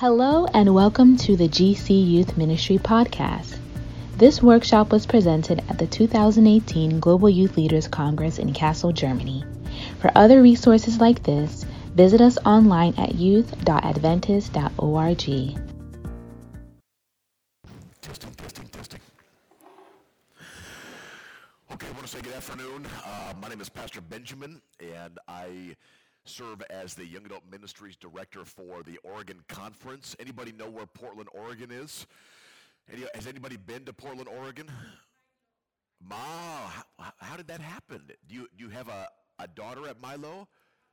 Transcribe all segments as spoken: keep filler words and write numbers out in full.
Hello and welcome to the G C Youth Ministry Podcast. This workshop was presented at the two thousand eighteen Global Youth Leaders Congress in Kassel, Germany. For other resources like this, visit us online at youth dot adventist dot org. Testing, testing, testing. Okay, I want to say good afternoon. Uh, my name is Pastor Benjamin, and I serve as the Young Adult Ministries Director for the Oregon Conference. Anybody know where Portland, Oregon is? Any, has anybody been to Portland, Oregon? Ma, how, how did that happen? Do you, do you have a, a daughter at Milo?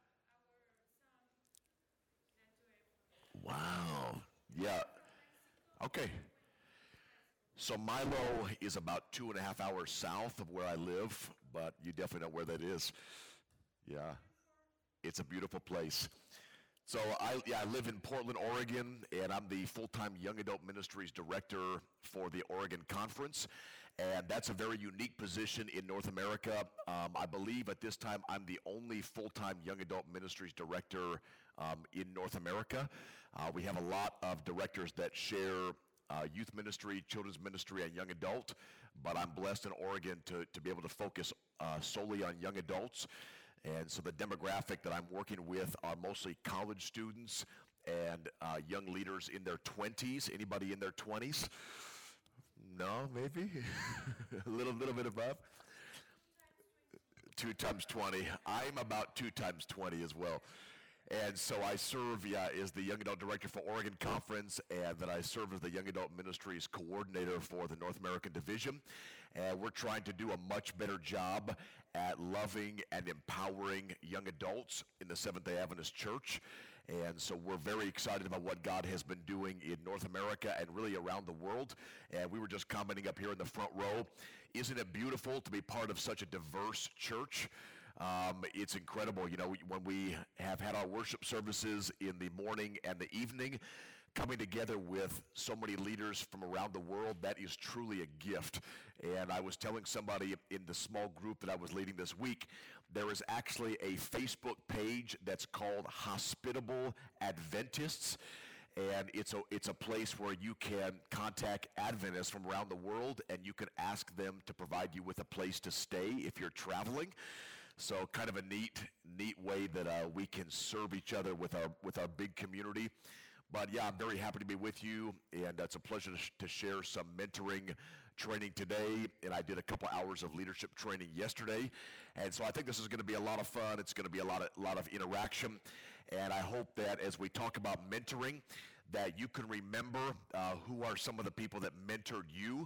Wow. Yeah. Okay. So Milo is about two and a half hours south of where I live, but you definitely know where that is. Yeah. It's a beautiful place. So I, yeah, I live in Portland, Oregon, and I'm the full-time Young Adult Ministries Director for the Oregon Conference. And that's a very unique position in North America. Um, I believe at this time I'm the only full-time Young Adult Ministries Director um, in North America. Uh, we have a lot of directors that share uh, youth ministry, children's ministry, and young adult. But I'm blessed in Oregon to, to be able to focus uh, solely on young adults. And so the demographic that I'm working with are mostly college students and uh, young leaders in their twenties. Anybody in their twenties? No, maybe? a little, little bit above? Two times twenty. I'm about two times twenty as well. And so I serve, yeah, as the Young Adult Director for Oregon Conference, and then I serve as the Young Adult Ministries Coordinator for the North American Division. And we're trying to do a much better job at loving and empowering young adults in the Seventh-day Adventist Church. And so we're very excited about what God has been doing in North America and really around the world. And we were just commenting up here in the front row, isn't it beautiful to be part of such a diverse church? Um, it's incredible, you know, when we have had our worship services in the morning and the evening, coming together with so many leaders from around the world, that is truly a gift. And I was telling somebody in the small group that I was leading this week, there is actually a Facebook page that's called Hospitable Adventists. And it's a, it's a place where you can contact Adventists from around the world, and you can ask them to provide you with a place to stay if you're traveling. So kind of a neat, neat way that uh, we can serve each other with our with our big community. But yeah, I'm very happy to be with you, and it's a pleasure to, sh- to share some mentoring training today. And I did a couple hours of leadership training yesterday, and so I think this is going to be a lot of fun. It's going to be a lot of lot of interaction, and I hope that as we talk about mentoring, that you can remember uh, who are some of the people that mentored you.